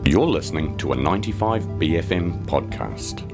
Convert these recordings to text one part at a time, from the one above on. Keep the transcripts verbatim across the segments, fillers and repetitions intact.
You're listening to a ninety-five B F M podcast.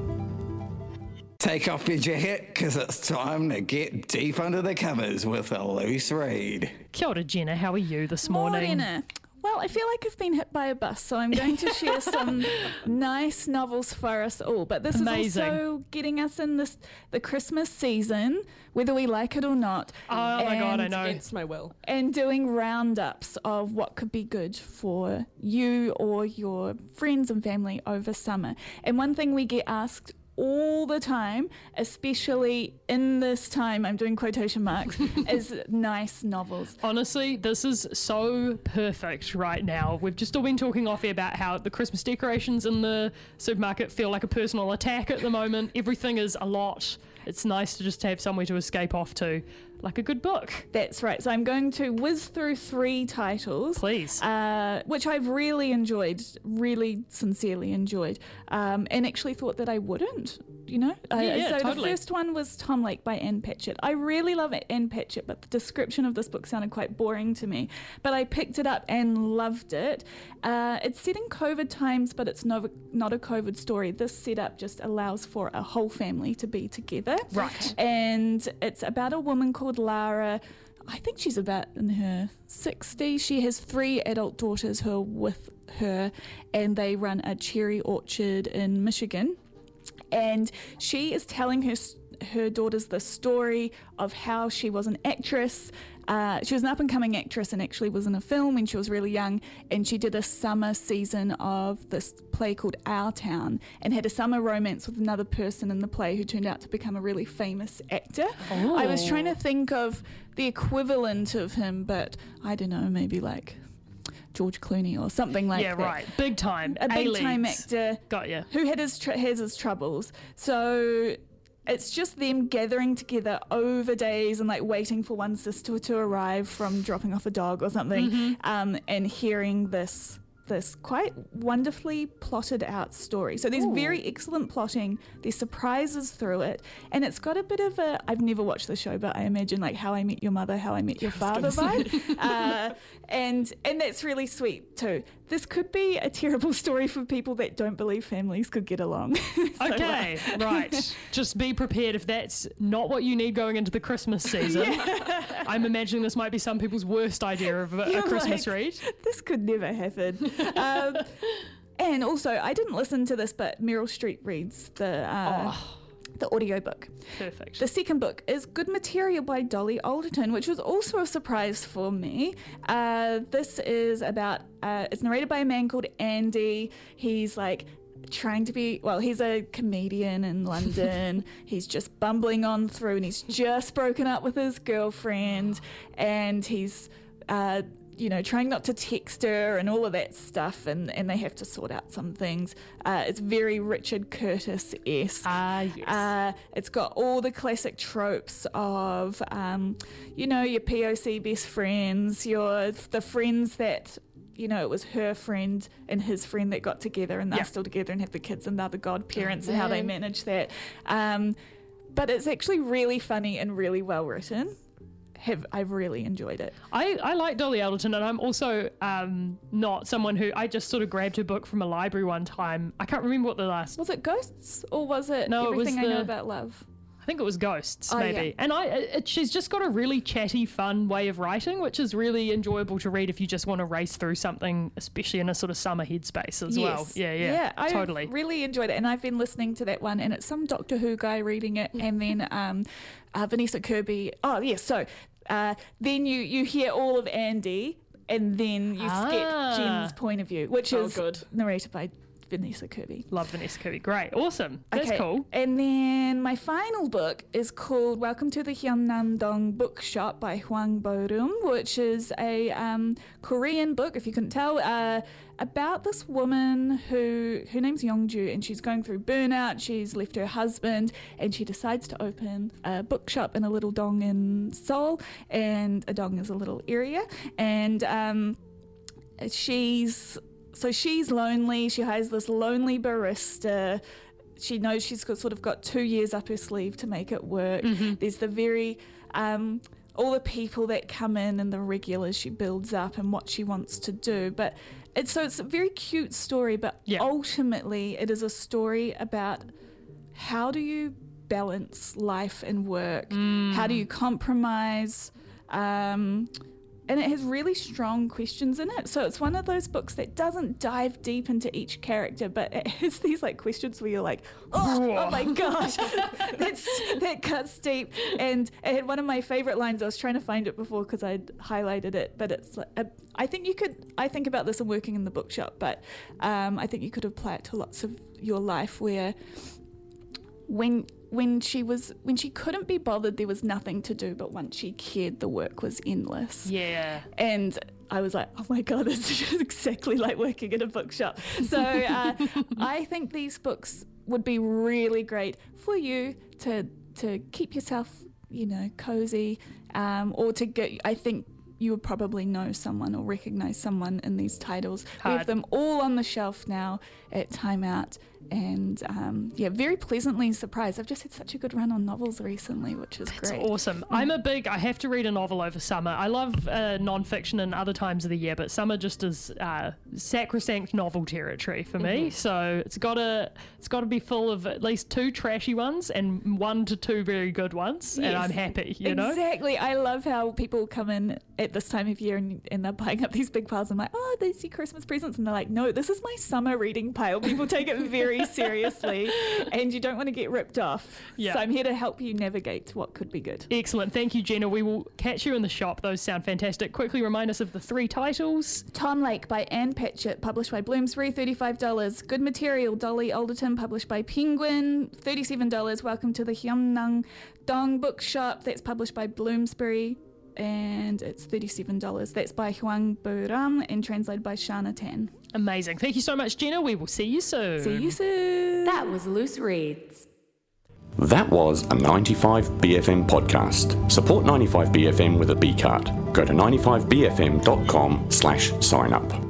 Take off your jacket, because it's time to get deep under the covers with a loose read. Kia ora, Jenna. How are you this morning? Morena. Well, I feel like I've been hit by a bus, so I'm going to share some nice novels for us all. But this Amazing. is also getting us in this the Christmas season, whether we like it or not. Oh my God, I And- know. Against my will. And doing roundups of what could be good for you or your friends and family over summer. And one thing we get asked all the time, especially in this time, I'm doing quotation marks, is nice novels. Honestly, this is so perfect right now. We've just all been talking off air about how the Christmas decorations in the supermarket feel like a personal attack at the moment. Everything is a lot. It's nice to just have somewhere to escape off to, like a good book. That's right. So I'm going to whiz through three titles. Please. Uh, which I've really enjoyed, really sincerely enjoyed, um, and actually thought that I wouldn't, you know? Uh, Yeah, yeah, so totally. the first one was Tom Lake by Anne Patchett. I really love it, Anne Patchett, but the description of this book sounded quite boring to me. But I picked it up and loved it. Uh, it's set in COVID times, but it's no, not a COVID story. This setup just allows for a whole family to be together. Right. And it's about a woman called Lara. I think she's about in her sixties. She has three adult daughters who are with her, and they run a cherry orchard in Michigan. And she is telling her her daughters the story of how she was an actress. Uh, she was an up-and-coming actress and actually was in a film when she was really young, and she did a summer season of this play called Our Town and had a summer romance with another person in the play who turned out to become a really famous actor. Oh. I was trying to think of the equivalent of him, but I don't know, maybe like George Clooney or something like yeah, that. right. Big time. A big time A-leagues. actor Got ya. who had his tr- has his troubles. So it's just them gathering together over days and like waiting for one sister to arrive from dropping off a dog or something, Mm-hmm. um, and hearing this this quite wonderfully plotted out story. So there's Ooh. very excellent plotting, there's surprises through it, and it's got a bit of a, I've never watched the show, but I imagine like How I Met Your Mother, How I Met Your Father vibe. uh, and and that's really sweet too. This could be a terrible story for people that don't believe families could get along. So, Okay, uh, right. Just be prepared if that's not what you need going into the Christmas season. I'm imagining this might be some people's worst idea of a, a You're Christmas like, read. This could never happen. um, and also, I didn't listen to this, but Meryl Streep reads the uh, Oh. the audiobook. Perfect. The second book is Good Material by Dolly Alderton, which was also a surprise for me. Uh, this is about, uh, it's narrated by a man called Andy. He's like trying to be, well, he's a comedian in London. He's just bumbling on through, and he's just broken up with his girlfriend, and he's, uh, you know, trying not to text her and all of that stuff, and, and they have to sort out some things. Uh, it's very Richard Curtis-esque. Ah, yes. Uh, it's got all the classic tropes of, um, you know, your P O C best friends, your the friends that, you know, it was her friend and his friend that got together and they're Yeah. still together and have the kids and they're the godparents and how they man. manage that. Um, but it's actually really funny and really well written. Have I've really enjoyed it. I, I like Dolly Alderton, and I'm also um, not someone who, I just sort of grabbed her book from a library one time. I can't remember what the last, Was it Ghosts or was it No, it was Everything I Know the- About Love? I think it was Ghosts, Oh, maybe. yeah. And I, it, she's just got a really chatty, fun way of writing, which is really enjoyable to read if you just want to race through something, especially in a sort of summer headspace as well. Yeah, yeah, yeah. I totally. really enjoyed it, and I've been listening to that one, and it's some Doctor Who guy reading it, and then um, uh, Vanessa Kirby. Oh, yes. So uh, then you you hear all of Andy, and then you Ah. get Jen's point of view, which Oh, is good. narrated by Vanessa Kirby. Love Vanessa Kirby. Great. Awesome. That's Okay, cool. And then my final book is called Welcome to the Hyunam-dong Bookshop by Hwang Bo-rum, which is a um, Korean book, if you couldn't tell, uh, about this woman who, her name's Youngju, and she's going through burnout. She's left her husband, and she decides to open a bookshop in a little dong in Seoul, and a dong is a little area, and um, she's... So she's lonely. She hires this lonely barista. She knows she's got, sort of got two years up her sleeve to make it work. Mm-hmm. There's the very, um, all the people that come in and the regulars she builds up and what she wants to do. But it's so it's a very cute story, but Yeah. ultimately it is a story about how do you balance life and work? Mm. How do you compromise? Um, and it has really strong questions in it. So it's one of those books that doesn't dive deep into each character, but it has these like questions where you're like, oh, oh my gosh, that's that cuts deep. And it had one of my favorite lines. I was trying to find it before because I'd highlighted it, but it's like, a, I think you could, I think about this in working in the bookshop, but um, I think you could apply it to lots of your life where when when she was when she couldn't be bothered, there was nothing to do, but once she cared, the work was endless. Yeah. And I was like, oh my god, this is exactly like working in a bookshop. So uh, I think these books would be really great for you to to keep yourself, you know, cozy, um, or to get. I think you would probably know someone or recognize someone in these titles. We Hard. have them all on the shelf now at Time Out. And um, yeah, very pleasantly surprised. I've just had such a good run on novels recently, which is That's great. awesome. I'm a big, I have to read a novel over summer. I love uh, non-fiction in other times of the year, but summer just is uh, sacrosanct novel territory for me. Mm-hmm. So it's got to it's got to be full of at least two trashy ones and one to two very good ones, and Yes. I'm happy, you know? Exactly. I love how people come in at this time of year and, and they're buying up these big piles. I'm like, oh, they see Christmas presents. And they're like, no, this is my summer reading pile. People take it very seriously and you don't want to get ripped off. Yeah. So I'm here to help you navigate what could be good. Excellent. Thank you, Jenna. We will catch you in the shop. Those sound fantastic. Quickly remind us of the three titles. Tom Lake by Anne Patchett, published by Bloomsbury, thirty-five dollars. Good Material, Dolly Alderton, published by Penguin, thirty-seven dollars. Welcome to the Hyungnam Dong Bookshop, that's published by Bloomsbury, and it's thirty-seven dollars. That's by Hwang Bo-ram and translated by Shana Tan. Amazing. Thank you so much, Jenna. We will see you soon. See you soon. That was Loose Reads. That was a ninety-five B F M podcast. Support ninety-five B F M with a B card. Go to ninety-five B F M dot com slash sign up.